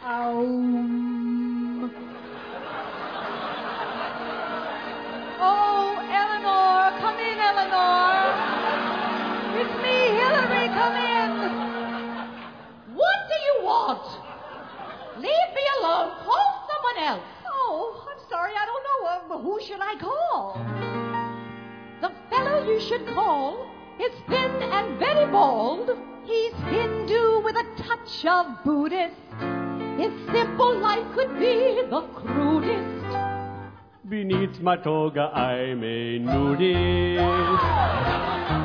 Oh, Eleanor, come in, Eleanor. It's me, Hillary, come in. What do you want? Leave me alone. Call someone else. Oh, I'm sorry, I don't know. Who should I call? The fellow you should call is thin and very bald. He's Hindu with a touch of Buddhist. His simple life could be the crudest. Beneath my toga I'm a nudist.